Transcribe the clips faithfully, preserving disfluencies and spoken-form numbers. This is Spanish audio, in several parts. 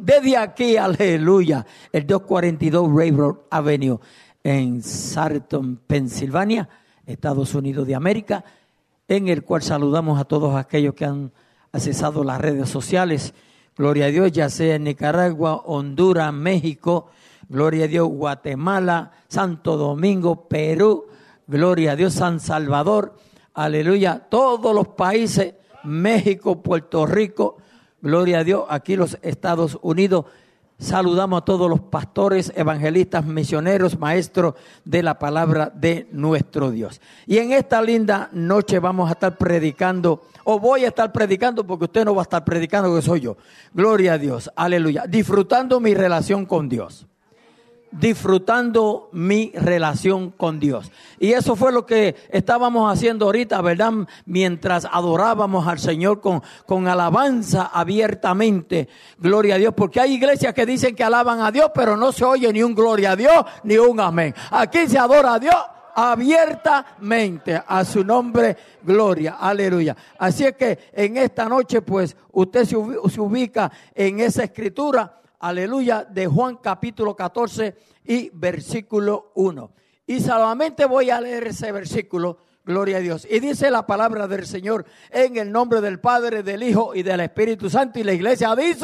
bendición desde aquí, aleluya, el doscientos cuarenta y dos Railroad Avenue en Sarton, Pensilvania, Estados Unidos de América, en el cual saludamos a todos aquellos que han accesado las redes sociales. Gloria a Dios, ya sea en Nicaragua, Honduras, México, gloria a Dios, Guatemala, Santo Domingo, Perú, gloria a Dios, San Salvador, aleluya, todos los países, México, Puerto Rico, gloria a Dios, aquí los Estados Unidos. Saludamos a todos los pastores, evangelistas, misioneros, maestros de la palabra de nuestro Dios. Y en esta linda noche vamos a estar predicando, o voy a estar predicando porque usted no va a estar predicando, que soy yo. Gloria a Dios, aleluya. Disfrutando mi relación con Dios. Disfrutando mi relación con Dios. Y eso fue lo que estábamos haciendo ahorita, ¿verdad? Mientras adorábamos al Señor con, con alabanza abiertamente. Gloria a Dios. Porque hay iglesias que dicen que alaban a Dios, pero no se oye ni un gloria a Dios, ni un amén. Aquí se adora a Dios abiertamente. A su nombre, gloria. Aleluya. Así es que en esta noche, pues, usted se ubica en esa escritura. Aleluya, de Juan capítulo catorce y versículo uno. Y solamente voy a leer ese versículo, gloria a Dios. Y dice la palabra del Señor en el nombre del Padre, del Hijo y del Espíritu Santo. Y la iglesia dice: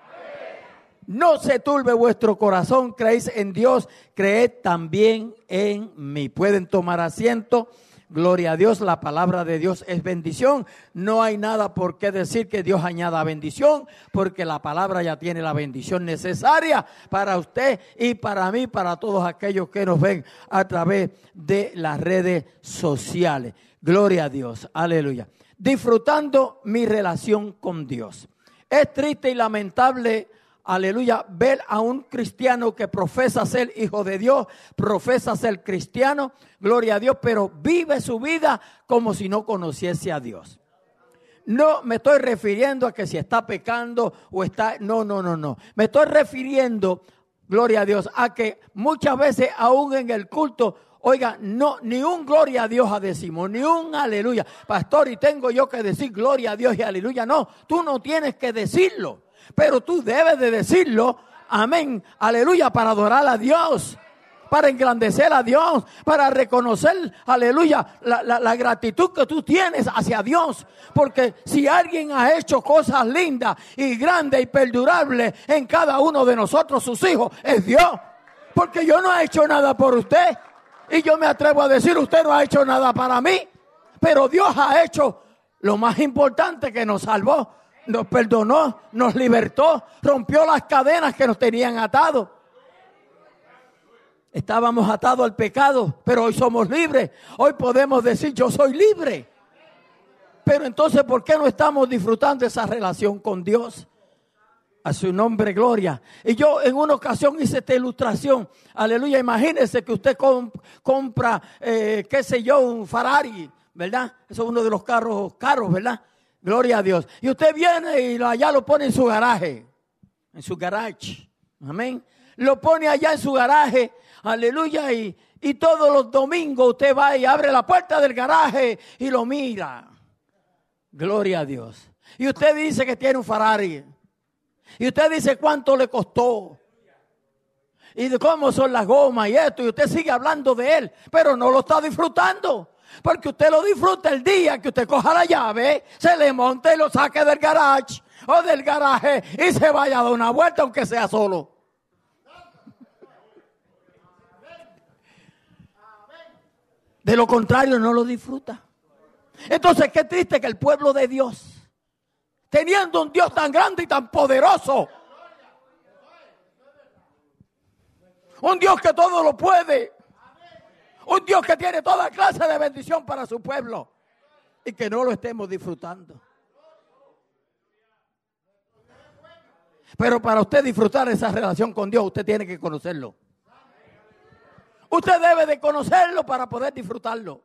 no se turbe vuestro corazón, creéis en Dios, creed también en mí. Pueden tomar asiento. Gloria a Dios, la palabra de Dios es bendición. No hay nada por qué decir que Dios añada bendición, porque la palabra ya tiene la bendición necesaria para usted y para mí, para todos aquellos que nos ven a través de las redes sociales. Gloria a Dios, aleluya. Disfrutando mi relación con Dios. Es triste y lamentable, aleluya, ver a un cristiano que profesa ser hijo de Dios, profesa ser cristiano, gloria a Dios, pero vive su vida como si no conociese a Dios. No me estoy refiriendo a que si está pecando o está, no, no, no, no. Me estoy refiriendo, gloria a Dios, a que muchas veces aún en el culto, oiga, no, ni un gloria a Dios decimos, ni un aleluya. Pastor, y tengo yo que decir gloria a Dios y aleluya. No, tú no tienes que decirlo. Pero tú debes de decirlo, amén, aleluya, para adorar a Dios, para engrandecer a Dios, para reconocer, aleluya, la, la, la gratitud que tú tienes hacia Dios. Porque si alguien ha hecho cosas lindas y grandes y perdurables en cada uno de nosotros, sus hijos, es Dios. Porque yo no he hecho nada por usted. Y yo me atrevo a decir, usted no ha hecho nada para mí. Pero Dios ha hecho lo más importante, que nos salvó. Nos perdonó, nos libertó, rompió las cadenas que nos tenían atados. Estábamos atados al pecado, pero hoy somos libres. Hoy podemos decir, yo soy libre. Pero entonces, ¿por qué no estamos disfrutando esa relación con Dios? A su nombre, gloria. Y yo en una ocasión hice esta ilustración. Aleluya, imagínese que usted comp- compra, eh, qué sé yo, un Ferrari, ¿verdad? Eso es uno de los carros caros, ¿verdad? Gloria a Dios. Y usted viene y allá lo pone en su garaje. En su garage. Amén. Lo pone allá en su garaje. Aleluya. Y, y todos los domingos usted va y abre la puerta del garaje y lo mira. Gloria a Dios. Y usted dice que tiene un Ferrari. Y usted dice cuánto le costó. Y de cómo son las gomas y esto. Y usted sigue hablando de él. Pero no lo está disfrutando. Porque usted lo disfruta el día que usted coja la llave, se le monte y lo saque del garage o del garaje y se vaya a dar una vuelta, aunque sea solo. De lo contrario, no lo disfruta. Entonces, qué triste que el pueblo de Dios, teniendo un Dios tan grande y tan poderoso, un Dios que todo lo puede, un Dios que tiene toda clase de bendición para su pueblo, y que no lo estemos disfrutando. Pero para usted disfrutar esa relación con Dios, usted tiene que conocerlo. Usted debe de conocerlo para poder disfrutarlo.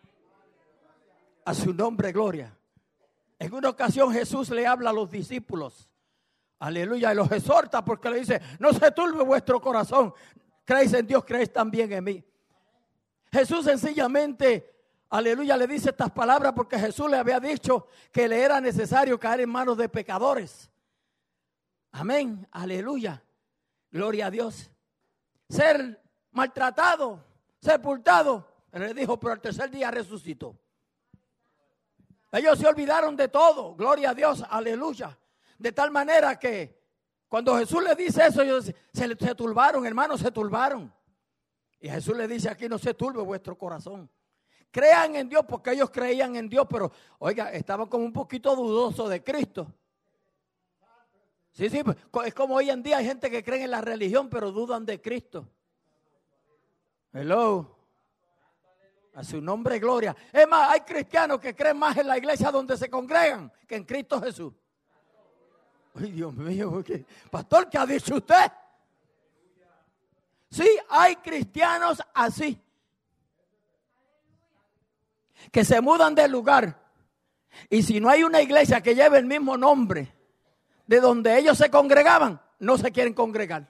A su nombre, gloria. En una ocasión Jesús le habla a los discípulos. Aleluya, y los exhorta porque le dice, no se turbe vuestro corazón. Creéis en Dios, creéis también en mí. Jesús sencillamente, aleluya, le dice estas palabras porque Jesús le había dicho que le era necesario caer en manos de pecadores. Amén, aleluya, gloria a Dios. Ser maltratado, sepultado. Él le dijo, pero al tercer día resucitó. Ellos se olvidaron de todo, gloria a Dios, aleluya. De tal manera que cuando Jesús le dice eso, ellos se, se turbaron, hermanos, se turbaron. Y Jesús le dice, aquí no se turbe vuestro corazón. Crean en Dios, porque ellos creían en Dios, pero oiga, estaban como un poquito dudosos de Cristo. Sí, sí, es como hoy en día hay gente que cree en la religión, pero dudan de Cristo. Hello. A su nombre, gloria. Es más, hay cristianos que creen más en la iglesia donde se congregan que en Cristo Jesús. Ay, Dios mío, ¿qué? Pastor, ¿qué ha dicho usted? Sí, hay cristianos así, que se mudan de lugar. Y si no hay una iglesia que lleve el mismo nombre de donde ellos se congregaban, no se quieren congregar.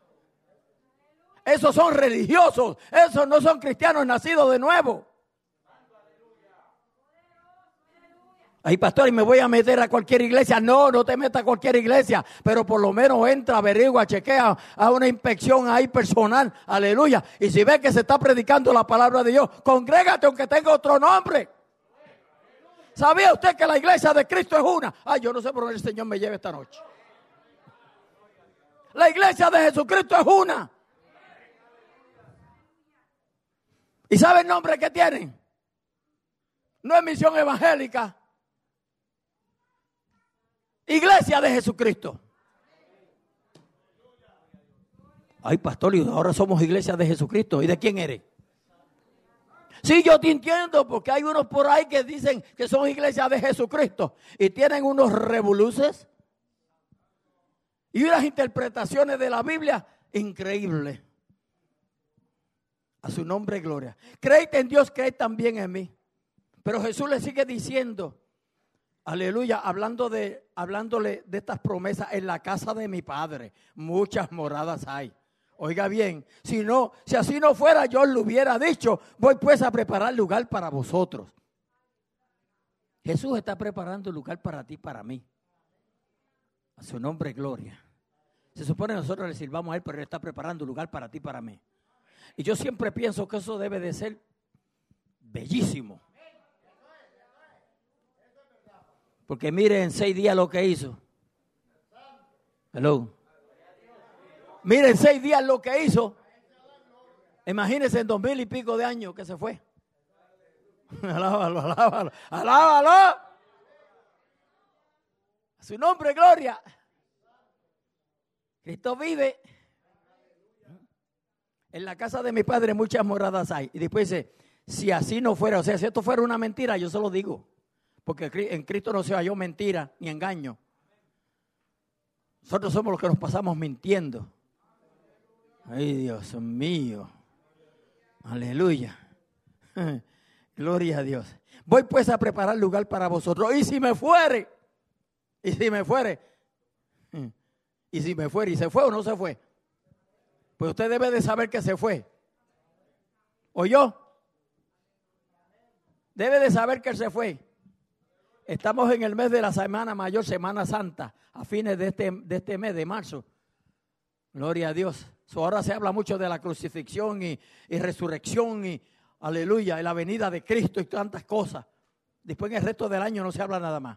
Esos son religiosos, esos no son cristianos nacidos de nuevo. Ay, pastor, y me voy a meter a cualquier iglesia. No, no te metas a cualquier iglesia, pero por lo menos entra, averigua, chequea, a una inspección ahí personal, aleluya. Y si ves que se está predicando la palabra de Dios, congrégate aunque tenga otro nombre. ¿Sabía usted que la iglesia de Cristo es una? Ay, yo no sé por dónde el Señor me lleve esta noche. La iglesia de Jesucristo es una. ¿Y sabe el nombre que tienen? No es Misión Evangélica. Iglesia de Jesucristo. Ay, pastor, y ahora somos iglesia de Jesucristo. ¿Y de quién eres? Sí, yo te entiendo, porque hay unos por ahí que dicen que son iglesias de Jesucristo y tienen unos revoluces y unas interpretaciones de la Biblia increíbles. A su nombre, gloria. Creed en Dios, creed también en mí. Pero Jesús le sigue diciendo, aleluya, hablando de, hablándole de estas promesas, en la casa de mi Padre muchas moradas hay. Oiga bien, si no, si así no fuera, yo le hubiera dicho, voy pues a preparar lugar para vosotros. Jesús está preparando lugar para ti, para mí. A su nombre, gloria. Se supone que nosotros le sirvamos a Él, pero Él está preparando lugar para ti, para mí. Y yo siempre pienso que eso debe de ser bellísimo. Porque mire en seis días lo que hizo. Hello. Mire en seis días lo que hizo. Imagínense en dos mil y pico de años que se fue. Alábalo, alábalo, alábalo. A su nombre, gloria. Cristo vive. En la casa de mi Padre muchas moradas hay. Y después dice, si así no fuera, o sea, si esto fuera una mentira, yo se lo digo. Porque en Cristo no se halló mentira ni engaño. Nosotros somos los que nos pasamos mintiendo. Ay, Dios mío. Aleluya. Gloria a Dios. Voy pues a preparar lugar para vosotros. Y si me fuere, y si me fuere, y si me fuere, y se fue o no se fue. Pues usted debe de saber que se fue. ¿Oyó? Debe de saber que él se fue. Estamos en el mes de la Semana Mayor, Semana Santa, a fines de este, de este mes de marzo. Gloria a Dios. So, ahora se habla mucho de la crucifixión y, y resurrección y aleluya, y la venida de Cristo y tantas cosas. Después en el resto del año no se habla nada más.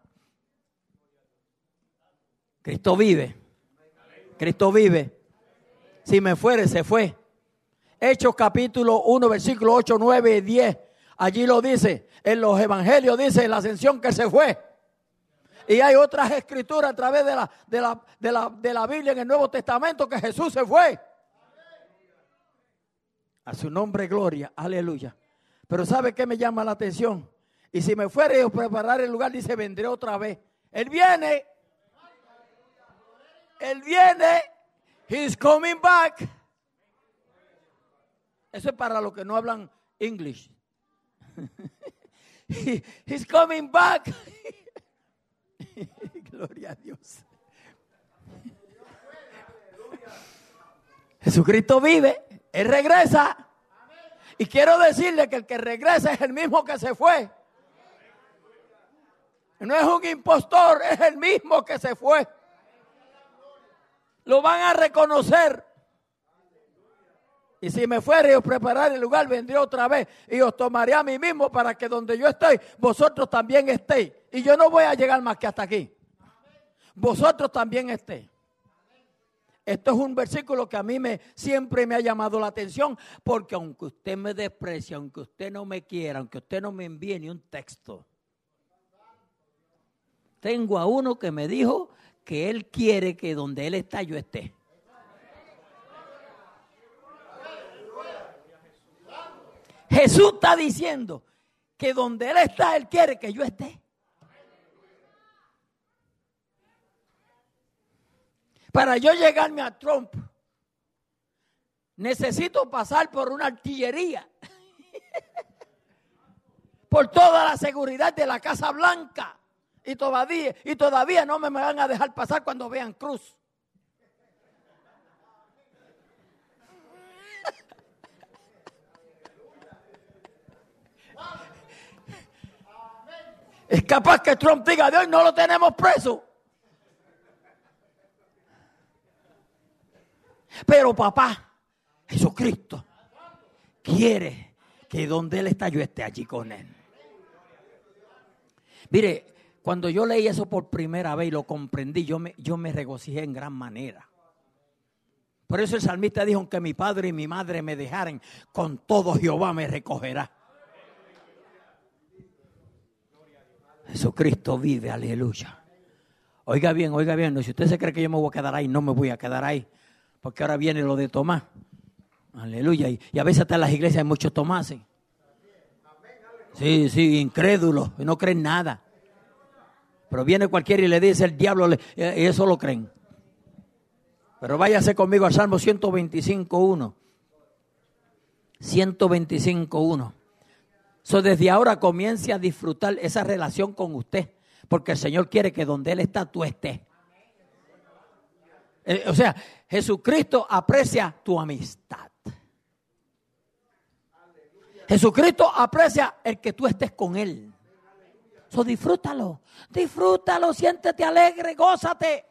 Cristo vive. Cristo vive. Si me fuere, se fue. Hechos capítulo uno, versículo ocho, nueve y diez. Allí lo dice. En los evangelios dice la ascensión que se fue. Y hay otras escrituras a través de la, de la, de la, de la Biblia en el Nuevo Testamento que Jesús se fue. A su nombre, gloria. Aleluya. Pero ¿sabe qué me llama la atención? Y si me fuere a preparar el lugar, dice, vendré otra vez. Él viene. Él viene. He's coming back. Eso es para los que no hablan English. He, he's coming back. Gloria a Dios. Jesucristo vive. Él regresa. Y quiero decirle que el que regresa es el mismo que se fue. No es un impostor, es el mismo que se fue. Lo van a reconocer. Y si me fuera y os preparara el lugar, vendré otra vez y os tomaré a mí mismo para que donde yo estoy, vosotros también estéis. Y yo no voy a llegar más que hasta aquí. Vosotros también estéis. Esto es un versículo que a mí me, siempre me ha llamado la atención, porque aunque usted me desprecie, aunque usted no me quiera, aunque usted no me envíe ni un texto, tengo a uno que me dijo que él quiere que donde él está yo esté. Jesús está diciendo que donde él está, él quiere que yo esté. Para yo llegarme a Trump, necesito pasar por una artillería, por toda la seguridad de la Casa Blanca, y todavía, y todavía no me van a dejar pasar cuando vean cruz. Es capaz que Trump diga, de hoy no lo tenemos preso. Pero papá, Jesucristo, quiere que donde Él está yo esté allí con Él. Mire, cuando yo leí eso por primera vez y lo comprendí, yo me, yo me regocijé en gran manera. Por eso el salmista dijo, aunque mi padre y mi madre me dejaren, con todo Jehová me recogerá. Jesucristo vive, aleluya. Oiga bien, oiga bien, si usted se cree que yo me voy a quedar ahí, no me voy a quedar ahí. Porque ahora viene lo de Tomás. Aleluya. Y, y a veces hasta en las iglesias hay muchos Tomases. Sí, sí, incrédulos. Y no creen nada. Pero viene cualquiera y le dice el diablo. Le, y eso lo creen. Pero váyase conmigo al Salmo ciento veinticinco, uno. ciento veinticinco, uno. So, desde ahora comience a disfrutar esa relación con usted. Porque el Señor quiere que donde Él está, tú estés. Eh, o sea, Jesucristo aprecia tu amistad. Jesucristo aprecia el que tú estés con Él. So, disfrútalo, disfrútalo, siéntete alegre, gózate.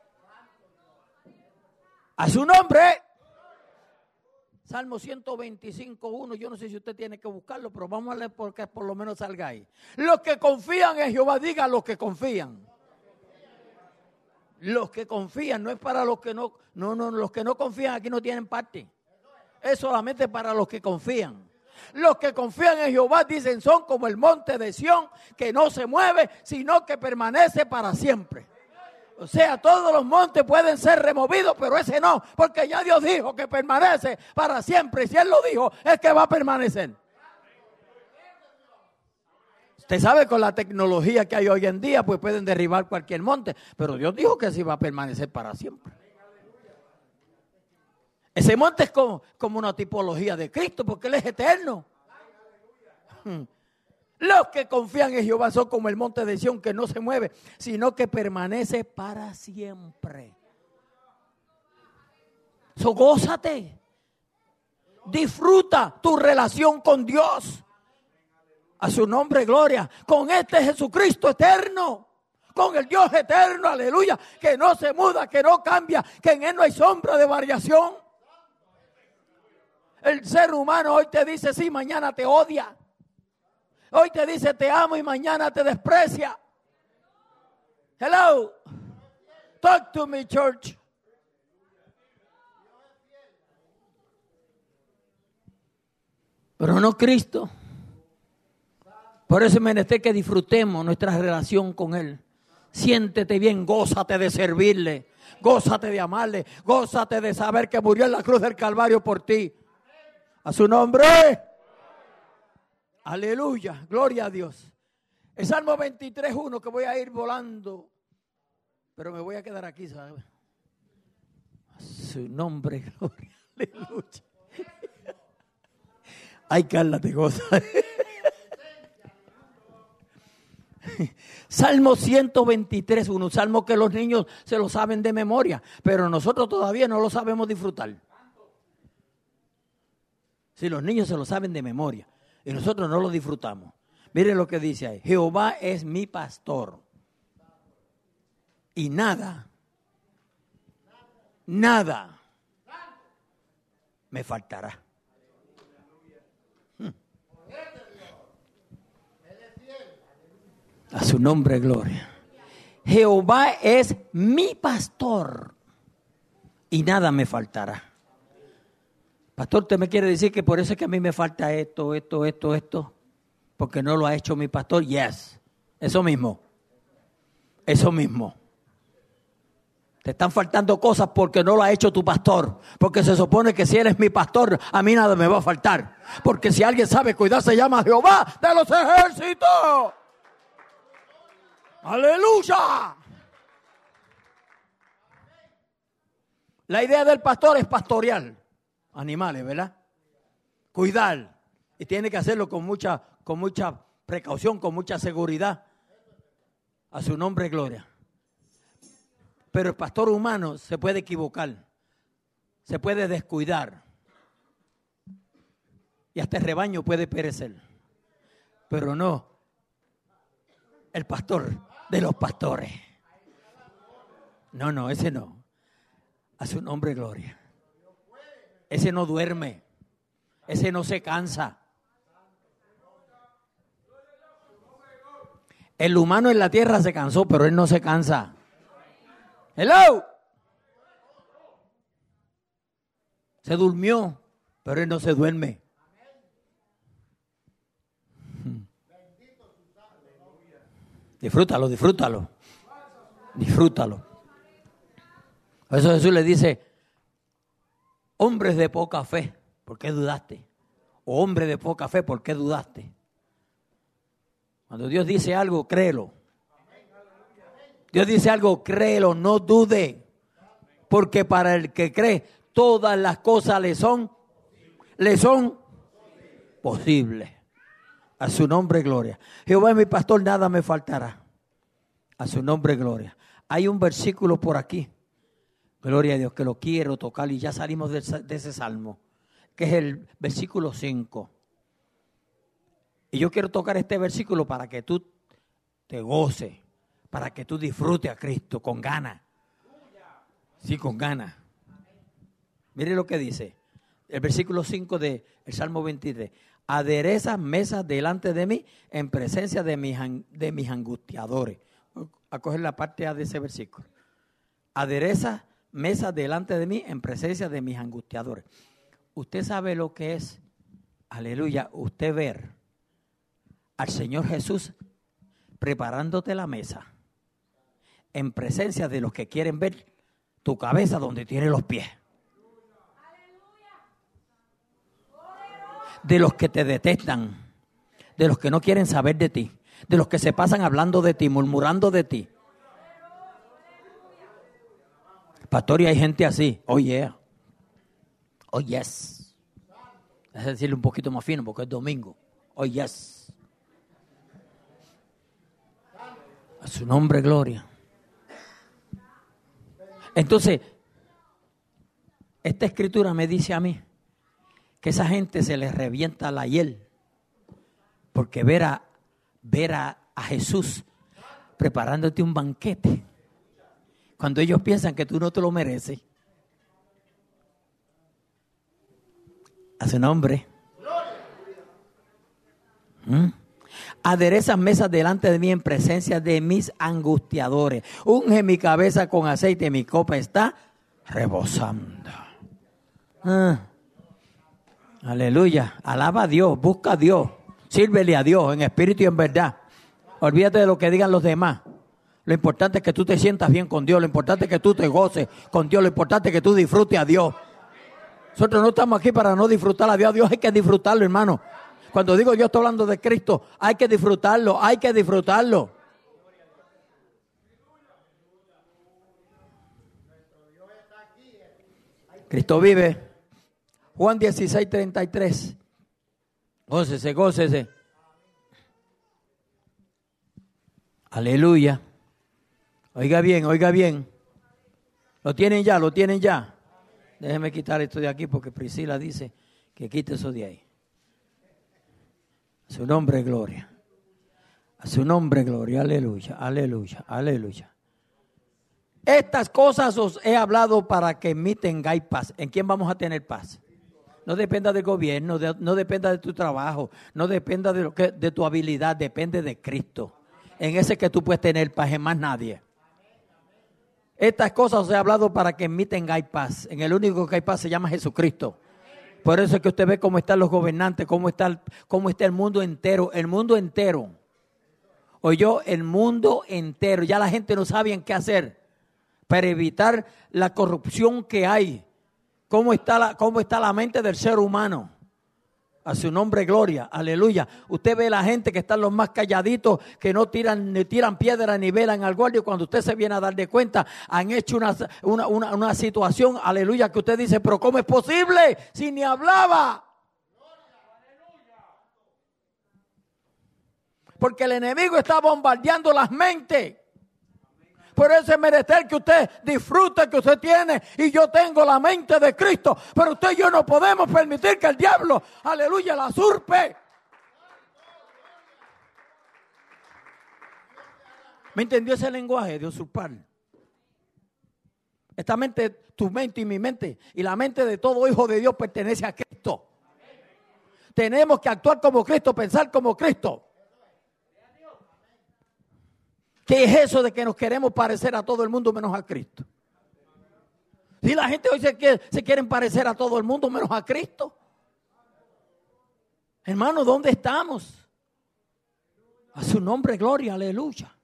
A su nombre. Salmo ciento veinticinco, uno. Yo no sé si usted tiene que buscarlo, pero vamos a leer porque por lo menos salga ahí. Los que confían en Jehová, diga los que confían. Los que confían, no es para los que no, no, no, los que no confían aquí no tienen parte. Es solamente para los que confían. Los que confían en Jehová, dicen, son como el monte de Sión, que no se mueve, sino que permanece para siempre. O sea, todos los montes pueden ser removidos, pero ese no, porque ya Dios dijo que permanece para siempre. Y si Él lo dijo, es que va a permanecer. Usted sabe, con la tecnología que hay hoy en día, pues pueden derribar cualquier monte, pero Dios dijo que así va a permanecer para siempre. Ese monte es como, como una tipología de Cristo, porque Él es eterno. Los que confían en Jehová son como el monte de Sión, que no se mueve, sino que permanece para siempre. So, gózate. Disfruta tu relación con Dios. A su nombre, gloria. Con este Jesucristo eterno. Con el Dios eterno, aleluya. Que no se muda, que no cambia. Que en Él no hay sombra de variación. El ser humano hoy te dice sí, mañana te odia. Hoy te dice te amo y mañana te desprecia. Hello. Talk to me, church. Pero no Cristo. Por eso es menester que disfrutemos nuestra relación con Él. Siéntete bien, gózate de servirle, gózate de amarle, gózate de saber que murió en la cruz del Calvario por ti. A su nombre. Aleluya, gloria a Dios. El Salmo veintitrés, uno, que voy a ir volando, pero me voy a quedar aquí, ¿sabes? A su nombre, gloria, aleluya. Ay, Carla, te goza. Salmo ciento veintitrés, uno, un salmo que los niños se lo saben de memoria, pero nosotros todavía no lo sabemos disfrutar. Si los niños se lo saben de memoria y nosotros no lo disfrutamos. Miren lo que dice ahí. Jehová es mi pastor y nada nada me faltará. Hmm. A su nombre, gloria. Jehová es mi pastor y nada me faltará. Pastor, ¿usted me quiere decir que por eso es que a mí me falta esto, esto, esto, esto? Porque no lo ha hecho mi pastor. Yes, eso mismo. Eso mismo. Te están faltando cosas porque no lo ha hecho tu pastor. Porque se supone que si eres mi pastor, a mí nada me va a faltar. Porque si alguien sabe cuidar, se llama Jehová de los ejércitos. ¡Aleluya! La idea del pastor es pastorear animales, ¿verdad? Cuidar. Y tiene que hacerlo con mucha, con mucha precaución, con mucha seguridad. A su nombre, gloria. Pero el pastor humano se puede equivocar, se puede descuidar y hasta el rebaño puede perecer. Pero no el pastor de los pastores. No, no, ese no. A su nombre, gloria. Ese no duerme, ese no se cansa. El humano en la tierra se cansó, pero él no se cansa. Hello. Se durmió, pero él no se duerme. Disfrútalo, disfrútalo. Disfrútalo. Por eso Jesús le dice, hombres de poca fe, ¿por qué dudaste? O hombre de poca fe, ¿por qué dudaste? Cuando Dios dice algo, créelo. Dios dice algo, créelo, no dude. Porque para el que cree, todas las cosas le son, le son posibles. A su nombre, gloria. Jehová es mi pastor, nada me faltará. A su nombre, gloria. Hay un versículo por aquí, gloria a Dios, que lo quiero tocar y ya salimos de ese, de ese salmo, que es el versículo cinco. Y yo quiero tocar este versículo para que tú te goces, para que tú disfrutes a Cristo con ganas. Sí, con ganas. Mire lo que dice el versículo cinco del Salmo veintitrés. Aderezas mesas delante de mí en presencia de mis, de mis angustiadores. A coger la parte A de ese versículo. Aderezas mesas delante de mí en presencia de mis angustiadores. Usted sabe lo que es, aleluya, usted ver al Señor Jesús preparándote la mesa en presencia de los que quieren ver tu cabeza donde tiene los pies. De los que te detestan, de los que no quieren saber de ti, de los que se pasan hablando de ti, murmurando de ti. Pastor, y hay gente así. Oh yeah. Oh yes. Es decirle un poquito más fino porque es domingo. Oh yes. A su nombre, gloria. Entonces, esta escritura me dice a mí que esa gente se les revienta la hiel porque ver a, ver a, a Jesús preparándote un banquete cuando ellos piensan que tú no te lo mereces. A su nombre. ¿Mm? Aderezas mesas delante de mí en presencia de mis angustiadores. Unge mi cabeza con aceite y mi copa está rebosando. Ah. Aleluya. Alaba a Dios, busca a Dios, sírvele a Dios en espíritu y en verdad. Olvídate de lo que digan los demás. Lo importante es que tú te sientas bien con Dios. Lo importante es que tú te goces con Dios. Lo importante es que tú disfrutes a Dios. Nosotros no estamos aquí para no disfrutar a Dios. A Dios hay que disfrutarlo, hermano. Cuando digo yo estoy hablando de Cristo, hay que disfrutarlo, hay que disfrutarlo. Cristo vive. Juan dieciséis, treinta y tres. Gócese, gócese. Aleluya. Oiga bien, oiga bien. Lo tienen ya, lo tienen ya. Déjeme quitar esto de aquí porque Priscila dice que quite eso de ahí. A su nombre, gloria. A su nombre, gloria. Aleluya, aleluya, aleluya. Estas cosas os he hablado para que en mí tengáis paz. ¿En quién vamos a tener paz? No dependa del gobierno, de, no dependa de tu trabajo, no dependa de, lo que, de tu habilidad, depende de Cristo. En ese que tú puedes tener paz, en más nadie. Estas cosas os he hablado para que en mí tengáis paz. En el único que hay paz se llama Jesucristo. Por eso es que usted ve cómo están los gobernantes, cómo está el, cómo está el mundo entero, el mundo entero. Oyó, el mundo entero. Ya la gente no sabe qué hacer para evitar la corrupción que hay. ¿Cómo está la, cómo está la mente del ser humano? A su nombre, gloria, aleluya. Usted ve la gente que están los más calladitos, que no tiran ni tiran piedra ni velan al guardia. Cuando usted se viene a dar de cuenta, han hecho una, una, una, una situación, aleluya, que usted dice, pero ¿cómo es posible si ni hablaba? Porque el enemigo está bombardeando las mentes. Por eso es menester que usted disfrute que usted tiene y yo tengo la mente de Cristo. Pero usted y yo no podemos permitir que el diablo, aleluya, la usurpe. ¿Me entendió ese lenguaje de usurpar? Esta mente, tu mente y mi mente y la mente de todo hijo de Dios pertenece a Cristo. Tenemos que actuar como Cristo, pensar como Cristo. ¿Qué es eso de que nos queremos parecer a todo el mundo menos a Cristo? Si la gente hoy se, quiere, se quieren parecer a todo el mundo menos a Cristo. Hermano, ¿dónde estamos? A su nombre, gloria, aleluya.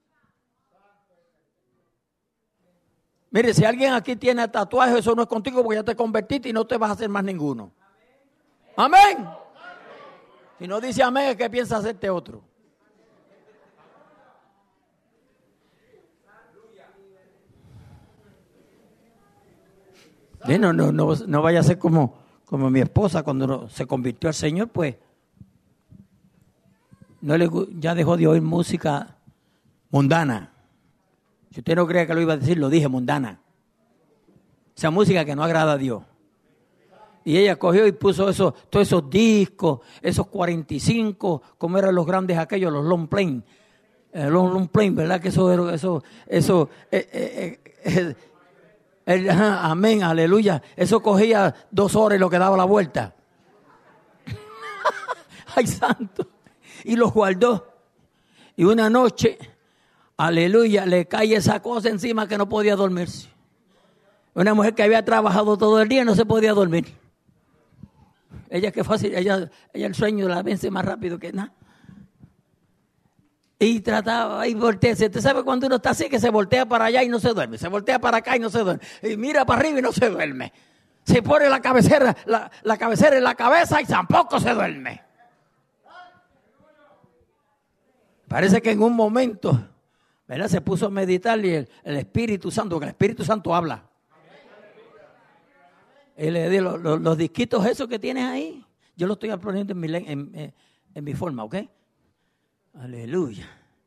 Mire, si alguien aquí tiene tatuaje, eso no es contigo porque ya te convertiste y no te vas a hacer más ninguno. Amén. Si no dice amén, es que piensa hacerte otro. No, no, no, no vaya a ser como, como mi esposa cuando se convirtió al Señor, pues no le, ya dejó de oír música mundana. Si usted no cree que lo iba a decir, lo dije, mundana. Esa música que no agrada a Dios. Y ella cogió y puso esos, todos esos discos, esos cuarenta y cinco, como eran los grandes aquellos, los long plane. Eh, long, long plane, ¿verdad? Que eso, eso, eso, eh, eh, eh, El, amén, aleluya. Eso cogía dos horas y lo que daba la vuelta. Ay, santo. Y los guardó. Y una noche, aleluya, le cae esa cosa encima que no podía dormirse. Una mujer que había trabajado todo el día no se podía dormir. Ella que fácil, ella, ella el sueño la vence más rápido que nada. Y trataba, y voltearse. Usted sabe cuando uno está así que se voltea para allá y no se duerme. Se voltea para acá y no se duerme. Y mira para arriba y no se duerme. Se pone la cabecera, la, la cabecera en la cabeza y tampoco se duerme. Parece que en un momento, ¿verdad? Se puso a meditar y el, el Espíritu Santo, que el Espíritu Santo habla. Y le di los, los, los disquitos esos que tienes ahí. Yo los estoy poniendo en mi, en, en, en mi forma, ¿ok? Aleluya.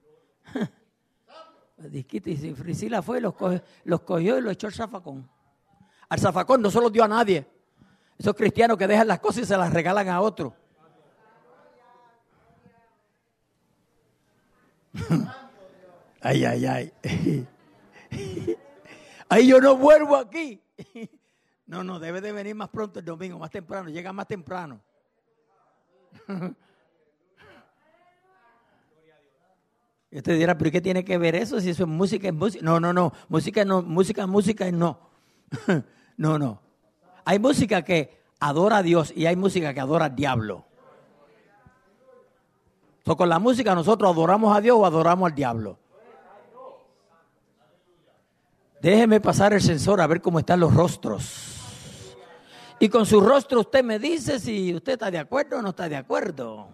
Disquito, y si Frisila fue, los cogió, los cogió y los echó al zafacón. Al zafacón no se los dio a nadie. Esos cristianos que dejan las cosas y se las regalan a otros. Ay, ay, ay. Ay, yo no vuelvo aquí. No, no, debe de venir más pronto el domingo, más temprano. Llega más temprano. Y usted dirá, ¿pero qué tiene que ver eso? Si eso es música, es música. No, no, no. Música no, música, música no. No, no. Hay música que adora a Dios y hay música que adora al diablo. So, con la música nosotros adoramos a Dios o adoramos al diablo. Déjeme pasar el sensor a ver cómo están los rostros. Y con su rostro usted me dice si usted está de acuerdo o no está de acuerdo.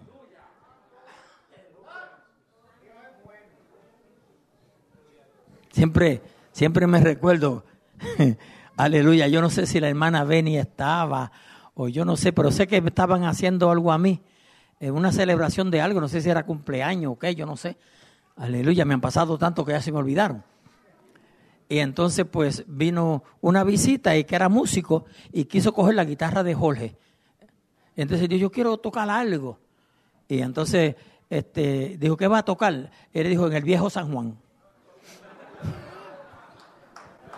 Siempre, siempre me recuerdo, aleluya, yo no sé si la hermana Beni estaba o yo no sé, pero sé que estaban haciendo algo a mí, en una celebración de algo, no sé si era cumpleaños o qué, yo no sé. Aleluya, me han pasado tanto que ya se me olvidaron. Y entonces pues vino una visita y que era músico y quiso coger la guitarra de Jorge. Entonces dijo, yo quiero tocar algo. Y entonces este, dijo, ¿qué va a tocar? Él dijo, en el viejo San Juan.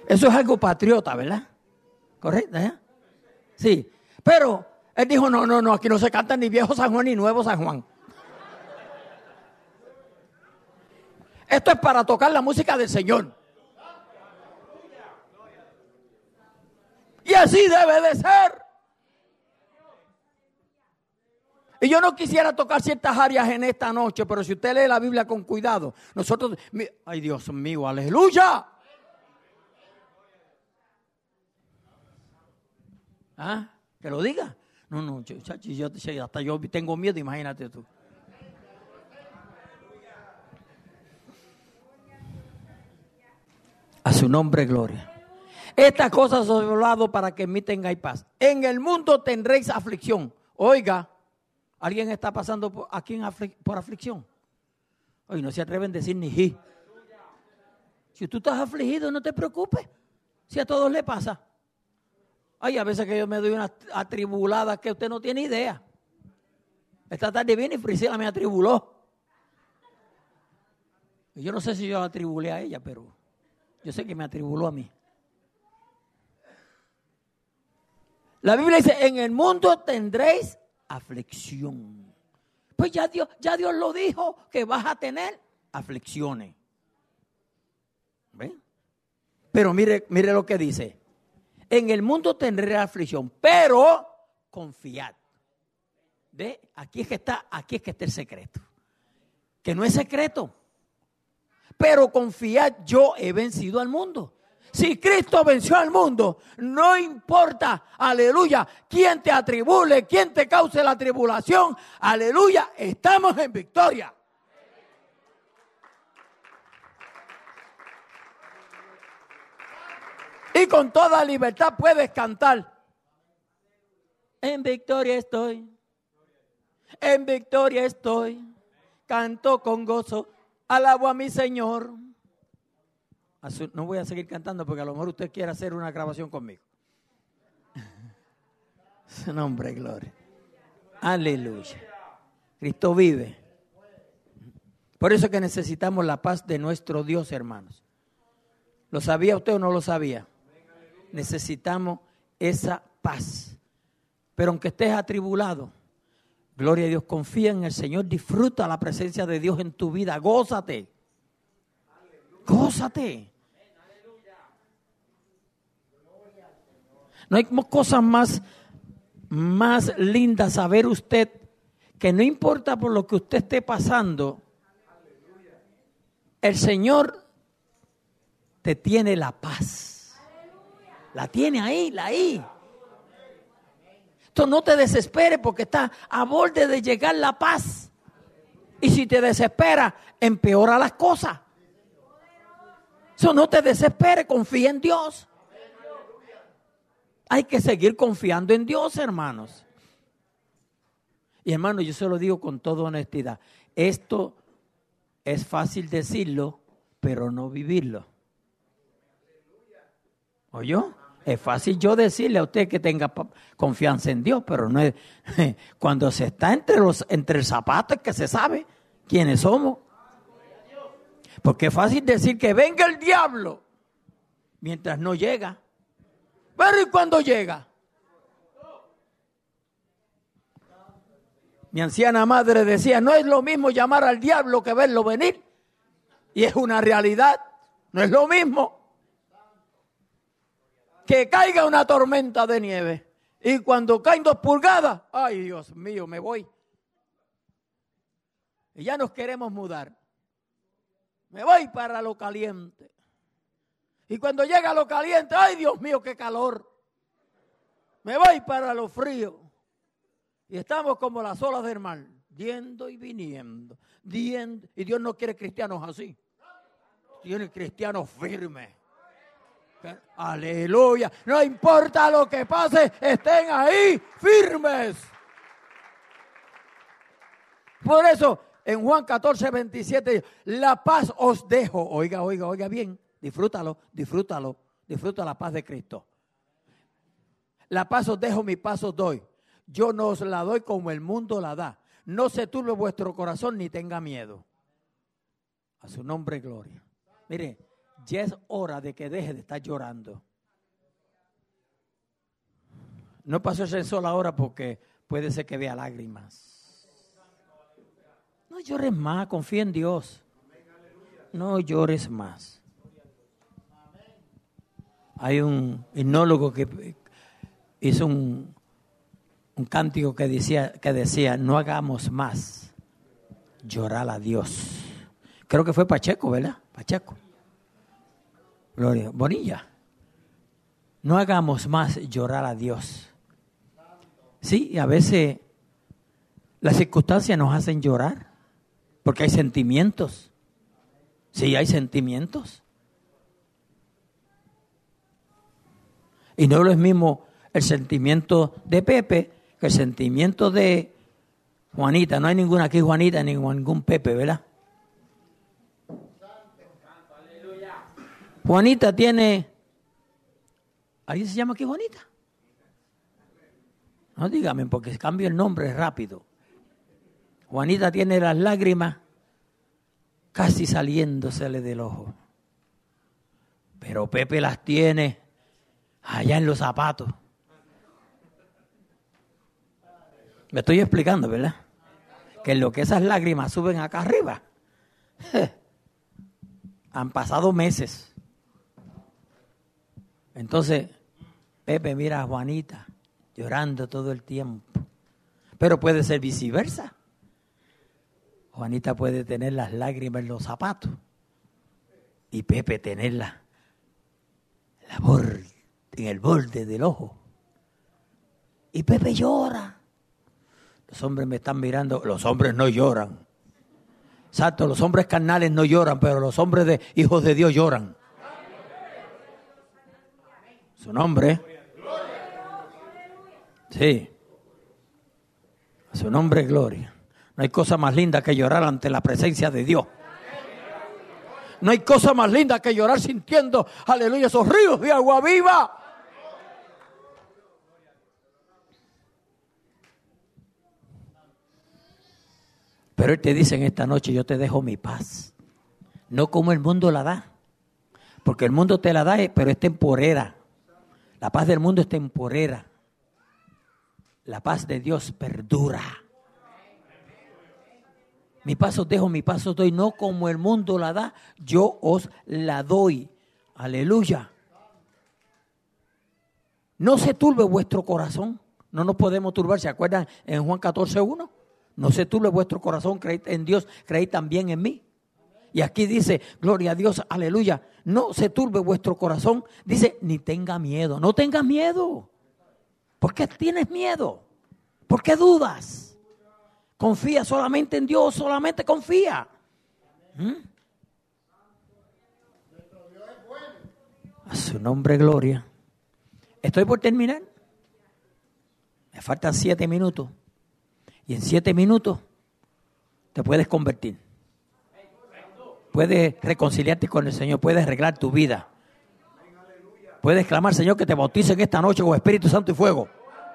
Eso es algo patriota, ¿verdad? ¿Correcto? ¿Eh? Sí. Pero él dijo, no, no, no, aquí no se canta ni viejo San Juan ni nuevo San Juan. Esto es para tocar la música del Señor. Y así debe de ser. Y yo no quisiera tocar ciertas áreas en esta noche, pero si usted lee la Biblia con cuidado, nosotros, ay Dios mío, aleluya. ¿Ah? Que lo diga. No, no, yo, yo, yo, hasta yo tengo miedo, imagínate tú. A su nombre, gloria. Estas cosas os he hablado para que en mí tengáis paz. En el mundo tendréis aflicción. Oiga, ¿alguien está pasando por, aquí en afli- por aflicción? Hoy no se atreven a decir ni ji. Si tú estás afligido, no te preocupes. Si a todos le pasa. Ay, a veces que yo me doy unas atribuladas que usted no tiene idea. Esta tarde viene y Priscila me atribuló. Y yo no sé si yo la atribulé a ella, pero yo sé que me atribuló a mí. La Biblia dice, en el mundo tendréis aflicción. Pues ya Dios, ya Dios lo dijo, que vas a tener aflicciones. ¿Ven? Pero mire, mire lo que dice. En el mundo tendréis aflicción, pero confiad. ¿Ve? Aquí es que está, aquí es que está el secreto. Que no es secreto. Pero confiad, yo he vencido al mundo. Si Cristo venció al mundo, no importa, aleluya, quién te atribule, quién te cause la tribulación, aleluya, estamos en victoria. Y con toda libertad puedes cantar. En victoria estoy, en victoria estoy, canto con gozo, alabo a mi Señor. No voy a seguir cantando porque a lo mejor usted quiere hacer una grabación conmigo. Su nombre, gloria. Aleluya. Cristo vive. Por eso es que necesitamos la paz de nuestro Dios, hermanos. ¿Lo sabía usted o no lo sabía? Necesitamos esa paz. Pero aunque estés atribulado, gloria a Dios, confía en el Señor, disfruta la presencia de Dios en tu vida, gózate. Gózate. No hay cosas más, más lindas saber usted que no importa por lo que usted esté pasando, el Señor te tiene la paz. La tiene ahí, la ahí. Entonces no te desesperes porque está a borde de llegar la paz. Y si te desesperas, empeora las cosas. Entonces no te desesperes, confía en Dios. Hay que seguir confiando en Dios, hermanos. Y hermanos, yo se lo digo con toda honestidad. Esto es fácil decirlo, pero no vivirlo. ¿Oyó? Es fácil yo decirle a usted que tenga confianza en Dios, pero no es cuando se está entre los entre el zapato es que se sabe quiénes somos. Porque es fácil decir que venga el diablo mientras no llega. Pero ¿y cuándo llega? Mi anciana madre decía, no es lo mismo llamar al diablo que verlo venir. Y es una realidad, no es lo mismo. Que caiga una tormenta de nieve y cuando caen dos pulgadas, ay Dios mío, me voy. Y ya nos queremos mudar. Me voy para lo caliente. Y cuando llega lo caliente, ay Dios mío, qué calor. Me voy para lo frío. Y estamos como las olas del mar, yendo y viniendo, yendo. Y Dios no quiere cristianos así. Tiene cristianos firmes. Aleluya. No importa lo que pase, estén ahí firmes. Por eso, en Juan catorce, veintisiete, la paz os dejo. Oiga, oiga, oiga bien. Disfrútalo, disfrútalo. Disfruta la paz de Cristo. La paz os dejo, mi paz os doy. Yo no os la doy como el mundo la da. No se turbe vuestro corazón ni tenga miedo. A su nombre, gloria. Mire, Ya es hora de que deje de estar llorando. No pasó ese sol ahora porque puede ser que vea lágrimas. No llores más, confía en Dios. No llores más. Hay un himnólogo que hizo un, un cántico que decía, que decía, no hagamos más llorar a Dios. Creo que fue Pacheco, ¿verdad? Pacheco. Gloria. Bonilla. No hagamos más llorar a Dios. Sí, a veces las circunstancias nos hacen llorar porque hay sentimientos. Sí, hay sentimientos. Y no es lo mismo el sentimiento de Pepe que el sentimiento de Juanita. No hay ninguna aquí Juanita ni ningún Pepe, ¿verdad? Juanita tiene... ¿Alguien se llama aquí Juanita? No dígame porque cambio el nombre rápido. Juanita tiene las lágrimas casi saliéndosele del ojo. Pero Pepe las tiene allá en los zapatos. Me estoy explicando, ¿verdad? Que en lo que esas lágrimas suben acá arriba, han pasado meses. Entonces, Pepe mira a Juanita llorando todo el tiempo. Pero puede ser viceversa. Juanita puede tener las lágrimas en los zapatos y Pepe tenerla la borde, en el borde del ojo. Y Pepe llora. Los hombres me están mirando. Los hombres no lloran. Exacto, los hombres carnales no lloran, pero los hombres de hijos de Dios lloran. Su nombre. Sí. A su nombre, gloria. No hay cosa más linda que llorar ante la presencia de Dios. No hay cosa más linda que llorar sintiendo, aleluya, esos ríos de agua viva. Pero Él te dice en esta noche, yo te dejo mi paz. No como el mundo la da. Porque el mundo te la da, pero es temporera. La paz del mundo es temporera. La paz de Dios perdura. Mi paz os dejo, mi paz os doy, no como el mundo la da, yo os la doy. Aleluya. No se turbe vuestro corazón. No nos podemos turbar. ¿Se acuerdan en Juan catorce uno? No se turbe vuestro corazón, creed en Dios, creed también en mí. Y aquí dice, gloria a Dios, aleluya. No se turbe vuestro corazón. Dice, ni tenga miedo. No tengas miedo. ¿Por qué tienes miedo? ¿Por qué dudas? Confía solamente en Dios, solamente confía. ¿Mm? A su nombre, gloria. Estoy por terminar. Me faltan siete minutos. Y en siete minutos te puedes convertir. Puedes reconciliarte con el Señor. Puedes arreglar tu vida. Puedes clamar, Señor, que te bauticen esta noche con Espíritu Santo y fuego.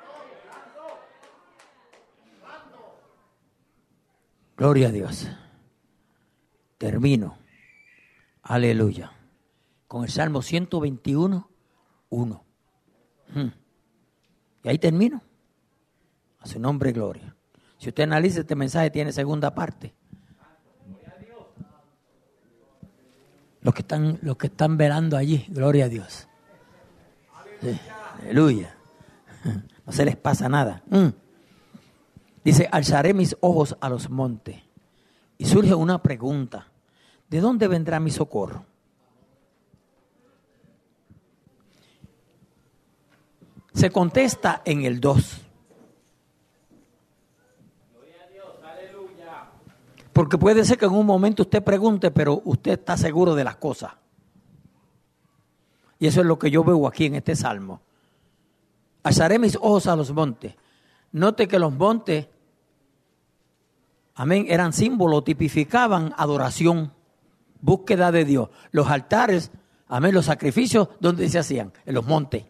Gloria a Dios. Termino. Aleluya. Con el Salmo ciento veintiuno, uno. Hmm. Y ahí termino. A su nombre, gloria. Si usted analiza este mensaje, tiene segunda parte. Los que están, los que están velando allí, gloria a Dios. Sí. Aleluya. No se les pasa nada. Mm. Dice, alzaré mis ojos a los montes. Y surge una pregunta. ¿De dónde vendrá mi socorro? Se contesta en el dos. Porque puede ser que en un momento usted pregunte, pero usted está seguro de las cosas. Y eso es lo que yo veo aquí en este salmo. Alzaré mis ojos a los montes. Note que los montes, amén, eran símbolos, tipificaban adoración, búsqueda de Dios. Los altares, amén, los sacrificios, ¿dónde se hacían? En los montes.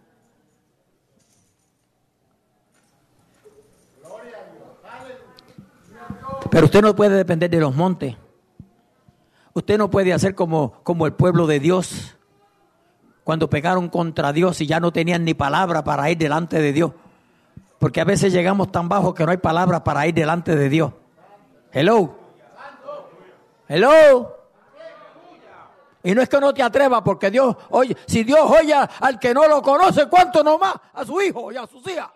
Pero usted no puede depender de los montes. Usted no puede hacer como, como el pueblo de Dios, cuando pecaron contra Dios y ya no tenían ni palabra para ir delante de Dios. Porque a veces llegamos tan bajo que no hay palabra para ir delante de Dios. Hello. Hello. Y no es que no te atrevas, porque Dios oye, si Dios oye al que no lo conoce, ¿cuánto nomás? A su hijo y a sus hijas.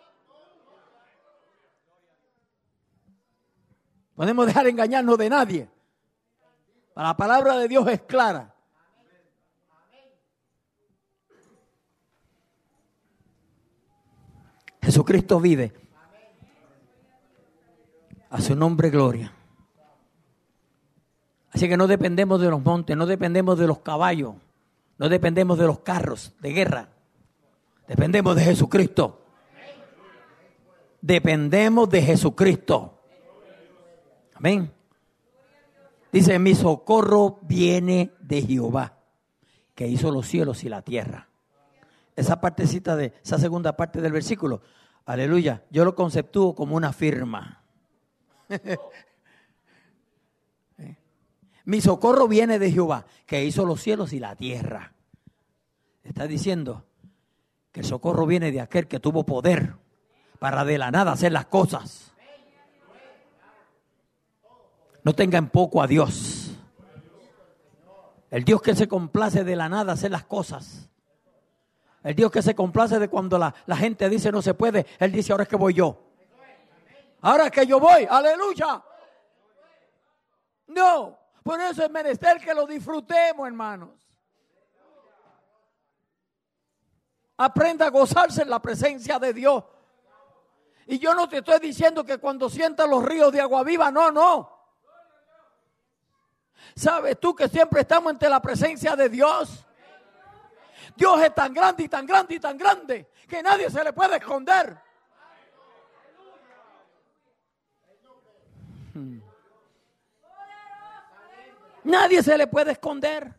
Podemos dejar engañarnos de nadie. La palabra de Dios es clara. Jesucristo vive. A su nombre gloria. Así que no dependemos de los montes, no dependemos de los caballos, no dependemos de los carros de guerra. Dependemos de Jesucristo. Dependemos de Jesucristo. Amén. Dice, mi socorro viene de Jehová, que hizo los cielos y la tierra. Esa partecita de, esa segunda parte del versículo, aleluya, yo lo conceptúo como una firma. Mi socorro viene de Jehová, que hizo los cielos y la tierra. Está diciendo que el socorro viene de aquel que tuvo poder para de la nada hacer las cosas. No tengan poco a Dios. El Dios que se complace de la nada hacer las cosas. El Dios que se complace de cuando la, la gente dice no se puede. Él dice, ahora es que voy yo. Ahora es que yo voy. Aleluya. No. Por eso es menester que lo disfrutemos, hermanos. Aprenda a gozarse en la presencia de Dios. Y yo no te estoy diciendo que cuando sientas los ríos de agua viva, no, no. ¿Sabes tú que siempre estamos ante la presencia de Dios? Dios es tan grande y tan grande y tan grande que nadie se le puede esconder. Hmm. Nadie se le puede esconder.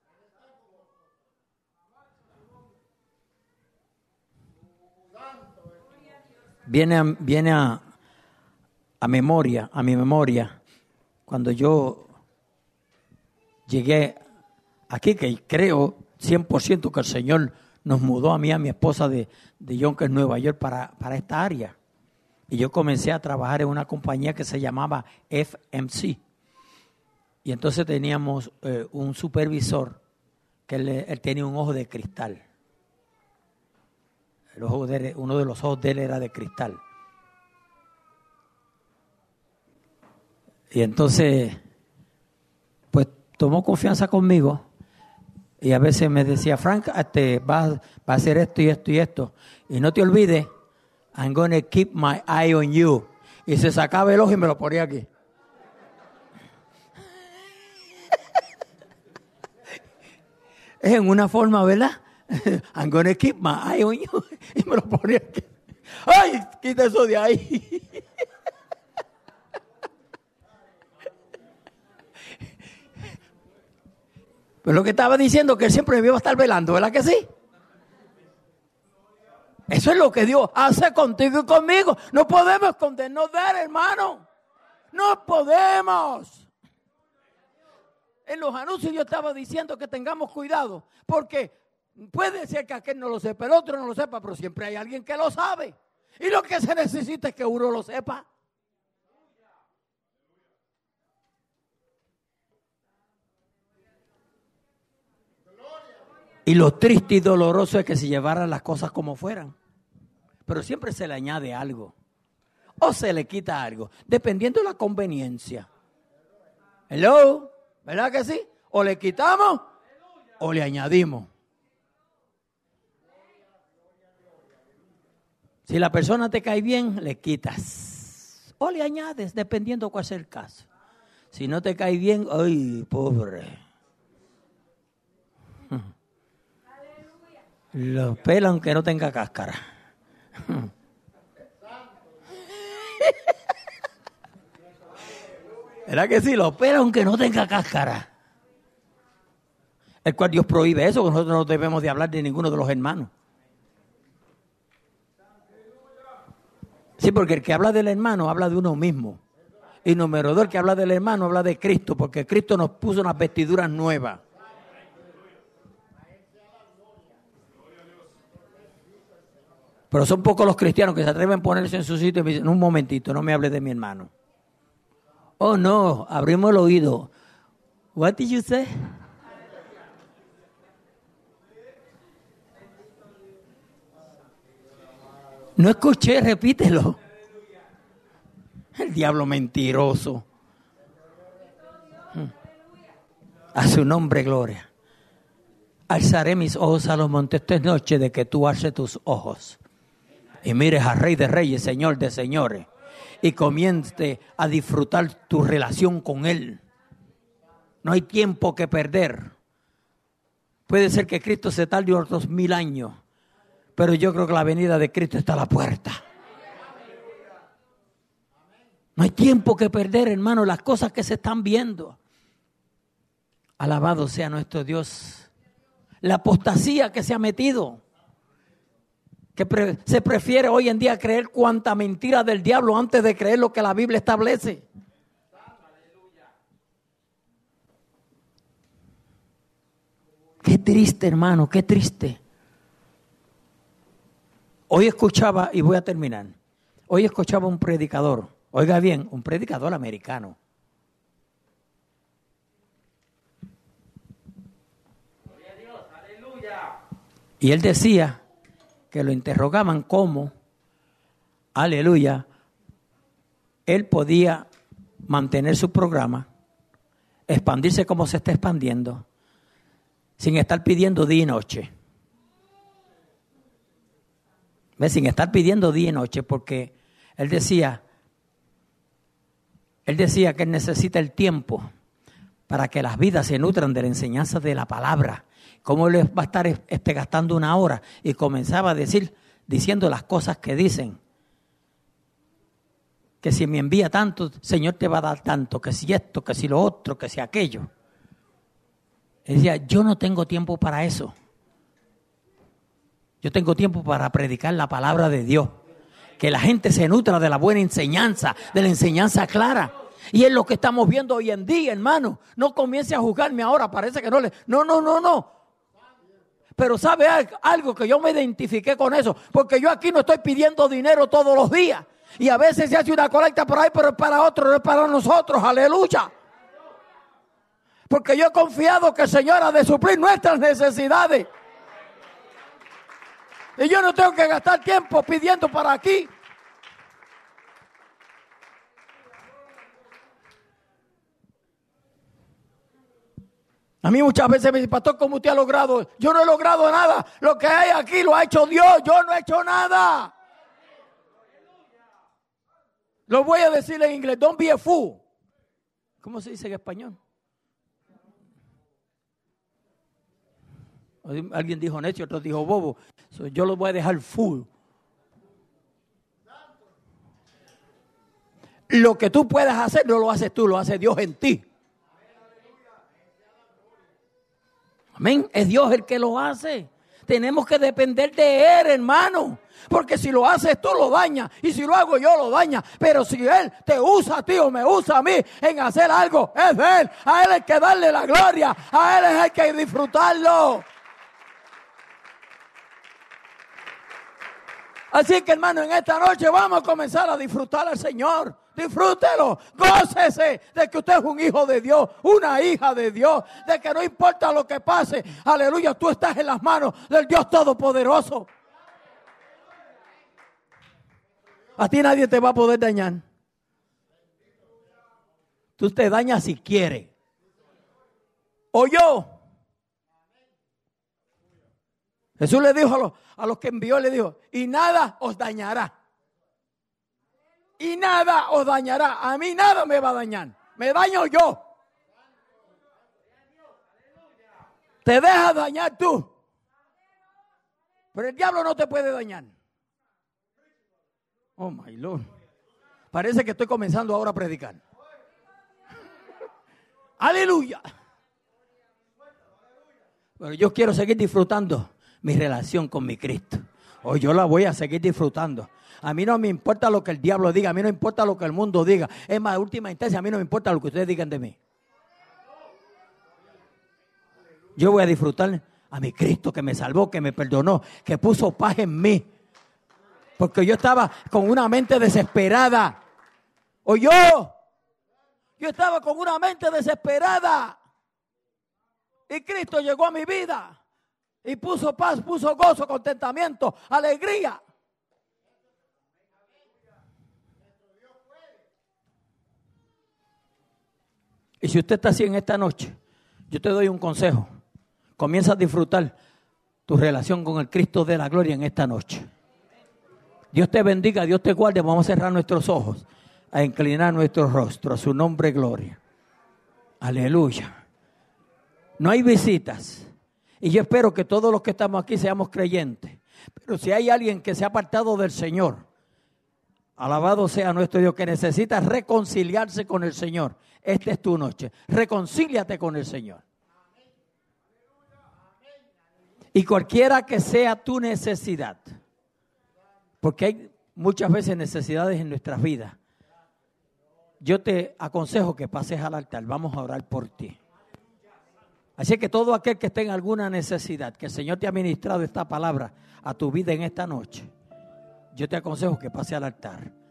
Viene, a, viene a, a memoria, a mi memoria, cuando yo llegué aquí, que creo cien por ciento que el Señor nos mudó a mí, a mi esposa de, de Yonkers, Nueva York, para, para esta área. Y yo comencé a trabajar en una compañía que se llamaba F M C. Y entonces teníamos eh, un supervisor que él, él tenía un ojo de cristal. El ojo de él, uno de los ojos de él era de cristal. Y entonces, pues tomó confianza conmigo. Y a veces me decía, Frank, este, va, va a hacer esto y esto y esto. Y no te olvides, I'm going to keep my eye on you. Y se sacaba el ojo y me lo ponía aquí. Es en una forma, ¿verdad? I'm going to keep my eye on you. Y me lo ponía aquí. ¡Ay! Quita eso de ahí. Pero lo que estaba diciendo que él siempre me iba a estar velando, ¿verdad que sí? Eso es lo que Dios hace contigo y conmigo. No podemos escondernos de él, hermano. No podemos. En los anuncios yo estaba diciendo que tengamos cuidado, porque puede ser que aquel no lo sepa, el otro no lo sepa, pero siempre hay alguien que lo sabe. Y lo que se necesita es que uno lo sepa. Y lo triste y doloroso es que se llevaran las cosas como fueran. Pero siempre se le añade algo. O se le quita algo, dependiendo de la conveniencia. Hello. ¿Verdad que sí? O le quitamos o le añadimos. Si la persona te cae bien, le quitas. O le añades, dependiendo cuál sea el caso. Si no te cae bien, ¡ay, pobre! Lo pela aunque no tenga cáscara. ¿Verdad que sí? Lo pela aunque no tenga cáscara. El cual Dios prohíbe eso, que nosotros no debemos de hablar de ninguno de los hermanos. Sí, porque el que habla del hermano habla de uno mismo. Y número dos, el que habla del hermano, habla de Cristo, porque Cristo nos puso unas vestiduras nuevas. Pero son pocos los cristianos que se atreven a ponerse en su sitio y me dicen, un momentito, no me hables de mi hermano. Oh no, abrimos el oído. What did you say? No escuché, repítelo. El diablo mentiroso. A su nombre, gloria. Alzaré mis ojos a los montes esta noche de que tú alces tus ojos y mires al Rey de Reyes, Señor de Señores, y comience a disfrutar tu relación con Él. No hay tiempo que perder. Puede ser que Cristo se tarde otros mil años, pero yo creo que la venida de Cristo está a la puerta. No hay tiempo que perder, hermano, las cosas que se están viendo. Alabado sea nuestro Dios. La apostasía que se ha metido. Que pre- se prefiere hoy en día creer cuanta mentira del diablo antes de creer lo que la Biblia establece. Qué triste, hermano, qué triste. Hoy escuchaba, y voy a terminar, hoy escuchaba un predicador, oiga bien, un predicador americano. Gloria a Dios, aleluya. Y él decía que lo interrogaban cómo, aleluya, él podía mantener su programa, expandirse como se está expandiendo, sin estar pidiendo día y noche. ¿Ves? Sin estar pidiendo día y noche, porque él decía, él decía que él necesita el tiempo para que las vidas se nutran de la enseñanza de la palabra. ¿Cómo les va a estar este, gastando una hora? Y comenzaba a decir, diciendo las cosas que dicen. Que si me envía tanto, Señor te va a dar tanto, que si esto, que si lo otro, que si aquello. Él decía, yo no tengo tiempo para eso. Yo tengo tiempo para predicar la palabra de Dios. Que la gente se nutra de la buena enseñanza, de la enseñanza clara. Y es lo que estamos viendo hoy en día, hermano. No comience a juzgarme ahora, parece que no le... No, no, no, no. Pero ¿sabe algo? Que yo me identifiqué con eso. Porque yo aquí no estoy pidiendo dinero todos los días. Y a veces se hace una colecta por ahí, pero es para otro, no es para nosotros. Aleluya. Porque yo he confiado que el Señor ha de suplir nuestras necesidades. Y yo no tengo que gastar tiempo pidiendo para aquí. A mí muchas veces me dicen, pastor, ¿cómo usted ha logrado? Yo no he logrado nada. Lo que hay aquí lo ha hecho Dios. Yo no he hecho nada. Lo voy a decir en inglés. Don't be a fool. ¿Cómo se dice en español? Alguien dijo necio, otro dijo bobo. So, yo lo voy a dejar full. Lo que tú puedes hacer no lo haces tú, lo hace Dios en ti. Amén. Es Dios el que lo hace. Tenemos que depender de Él, hermano. Porque si lo haces tú, lo dañas. Y si lo hago yo, lo daña. Pero si Él te usa a ti o me usa a mí en hacer algo, es de Él. A Él hay que darle la gloria. A Él hay que disfrutarlo. Así que, hermano, en esta noche vamos a comenzar a disfrutar al Señor. Disfrútelo, gócese de que usted es un hijo de Dios, una hija de Dios, de que no importa lo que pase, aleluya, tú estás en las manos del Dios Todopoderoso. A ti nadie te va a poder dañar. Tú te dañas si quieres. O yo. Jesús le dijo a los, a los que envió, le dijo, y nada os dañará. Y nada os dañará. A mí nada me va a dañar. Me daño yo. Te dejas dañar tú. Pero el diablo no te puede dañar. Oh my Lord. Parece que estoy comenzando ahora a predicar. Aleluya. Pero yo quiero seguir disfrutando mi relación con mi Cristo. O yo la voy a seguir disfrutando. A mí no me importa lo que el diablo diga, a mí no me importa lo que el mundo diga. Es más, en última instancia, a mí no me importa lo que ustedes digan de mí. Yo voy a disfrutar a mi Cristo que me salvó, que me perdonó, que puso paz en mí. Porque yo estaba con una mente desesperada. O yo, yo estaba con una mente desesperada. Y Cristo llegó a mi vida. Y puso paz, puso gozo, contentamiento, alegría. Y si usted está así en esta noche, yo te doy un consejo. Comienza a disfrutar tu relación con el Cristo de la gloria en esta noche. Dios te bendiga, Dios te guarde. Vamos a cerrar nuestros ojos, a inclinar nuestro rostro a su nombre, gloria. Aleluya. No hay visitas. Y yo espero que todos los que estamos aquí seamos creyentes. Pero si hay alguien que se ha apartado del Señor, alabado sea nuestro Dios, que necesita reconciliarse con el Señor, esta es tu noche. Reconcíliate con el Señor. Y cualquiera que sea tu necesidad, porque hay muchas veces necesidades en nuestras vidas, yo te aconsejo que pases al altar. Vamos a orar por ti. Así que todo aquel que esté en alguna necesidad, que el Señor te ha ministrado esta palabra a tu vida en esta noche, yo te aconsejo que pase al altar.